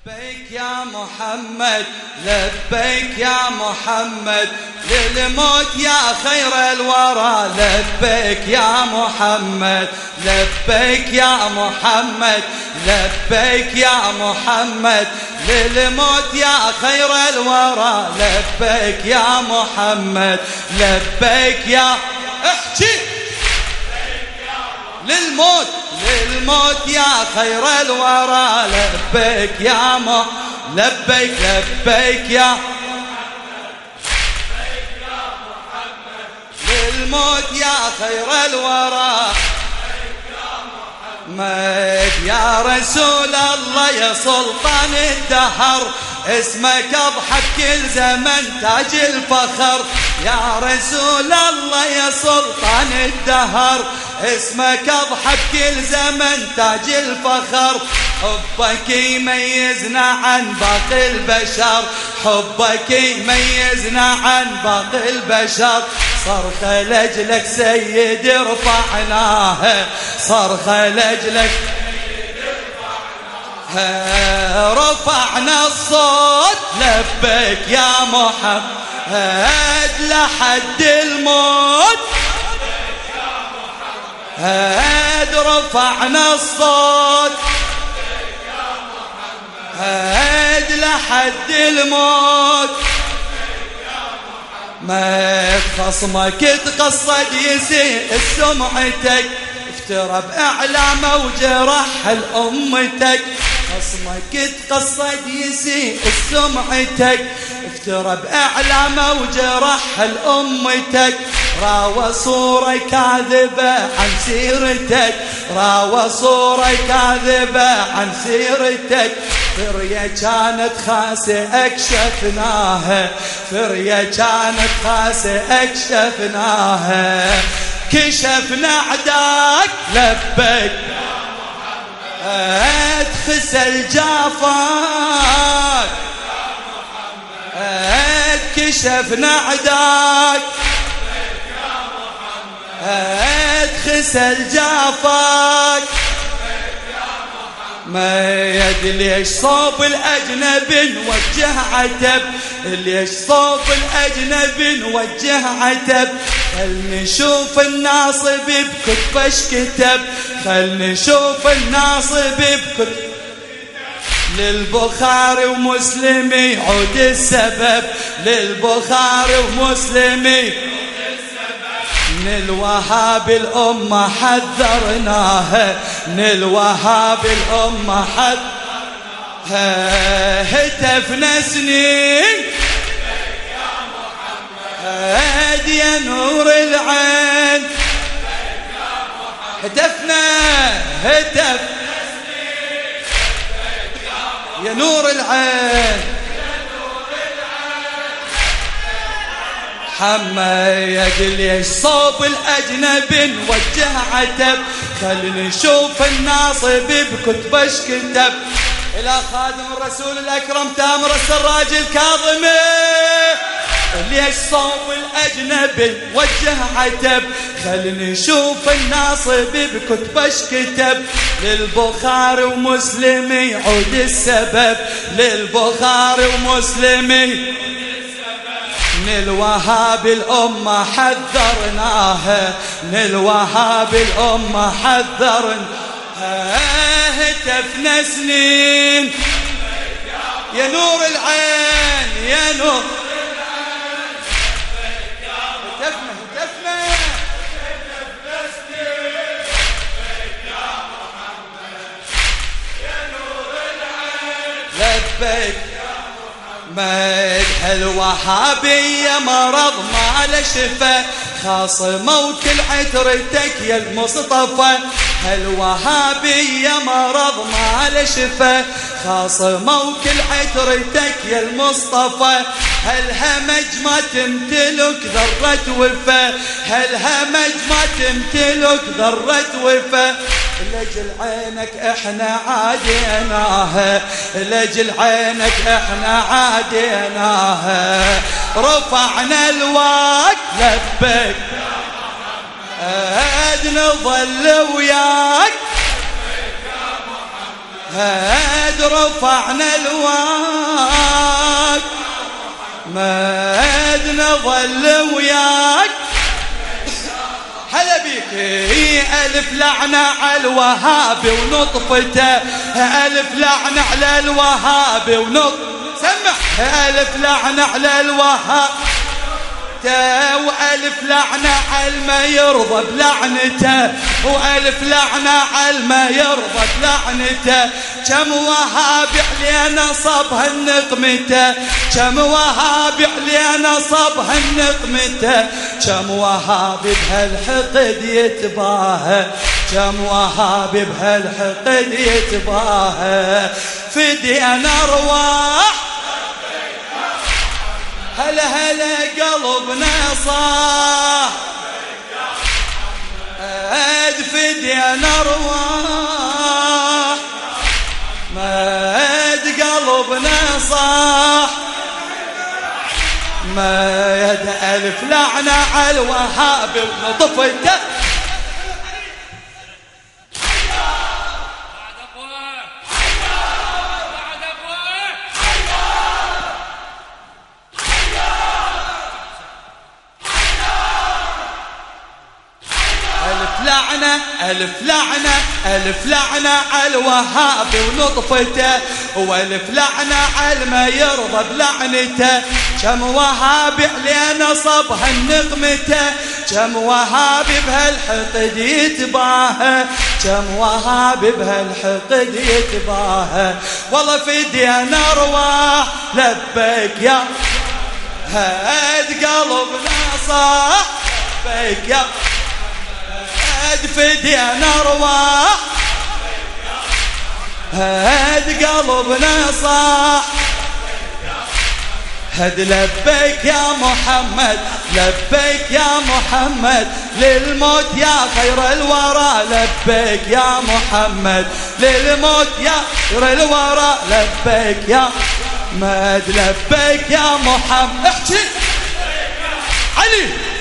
لبيك يا محمد لبيك يا محمد للموت يا خير الورى لبيك يا محمد لبيك يا محمد لبيك يا محمد للموت يا خير الورى لبيك يا محمد لبيك يا احكي للموت يا خير الورى لبيك يا لبيك لبيك يا للموت يا خير الورى يا رسول الله يا سلطان الدهر اسمك اضحك كل زمن تاج الفخر يا رسول الله يا سلطان الدهر اسمك اضحك كل زمن تاج الفخر حبك يميزنا عن باقي البشر حبك يميزنا عن باقي البشر صرخة لأجلك سيد رفعناها صرخة لأجلك رفعنا الصوت لبيك يا محمد لحد الموت رفعنا الصوت لحد الموت ما خصمك تقصد يسيء سمعتك افترى بأعلامه وجرح لأمتك خصمك تقصد يسيء سمعتك افترى بأعلامه وجرح لأمتك راوى صورة كاذبة عن سيرتك راوى صورة كاذبة عن سيرتك فرية كانت خاسة اكشفناها فرية كانت خاسة اكشفناها كشفنا عداك لبيك خسل جافاك كشفنا عداك خسل جافاك ما يدري ليش صوب الأجنبي نوجه عتب ليش صوب الأجنبي نوجه عتب خل نشوف الناصب بكتبش كتب خل نشوف الناصب بكتب للبخاري ومسلمي عود السبب للبخاري ومسلمي من الوهاب الأمة حذرناها من الوهاب الأمة هتفنا سنين يا نور العين هتفنا يا نور العين حمايك ليش صوب الأجنبي نوجه عتب خل نشوف الناصب بكتبش كتب إلى خادم الرسول الأكرم تامر السراج الكاظمي ليش صوب الأجنبي وجه عتب خل نشوف الناصب بكتبش كتب للبخاري ومسلمي عود السبب للبخاري ومسلمي من الوهاب الأمة حذرناها من الوهاب الأمة حذرناها هتفنا سنين يا نور العين يا نور هتفنا سنين يا محمد يا نور العين لبيك مدح الوهابية مرض ما له شفا خاصموا كل عترتك يا المصطفى الوهابية مرض ما له شفا خاصموا كل عترتك يا المصطفى هالهمج ما تمتلك ذرة وفا هالهمج ما تمتلك ذرة وفا لجل عينك احنا عاديناها لجل عينك احنا عاديناها رفعنا الوقت لبيك نظل وياك هاد رفعنا الواق ماد نظل وياك هلا بيك ألف لعنة على الوهابي ونطفته ألف لعنة على الوهابي سمع ألف لعنة على الوهاب وألف لعنة على ما يرضى بلعنته وألف لعنة على ما يرضى بلعنته كم وهابي علينا صبها النقمته كم وهابي علينا صبها النقمته كم وهابي بهالحقد يتباهى كم وهابي بهالحقد يتباهى فدينا أرواح هلا هلا قلبنا صاح فدينا أرواح ماد قلبنا صاح ماد ألف لعنة على الوهابي ونطفته ألف لعنة ألف لعنة على الوهابي ونطفته وألف لعنة على ما يرضى بلعنته كم وهابي علينا صبها النقمته كم وهابي بهالحقد يتباهى كم وهابي بهالحقد يتباهى والله فدينا أرواح لبيك يا هاد قلبنا صاح لبيك يا فدينا أرواح هاد قلبنا صاح هاد لبيك يا محمد لبيك يا محمد للموت يا خير الورى لبيك يا محمد للموت يا خير الورى لبيك يا محمد لبيك يا محمد احكي علي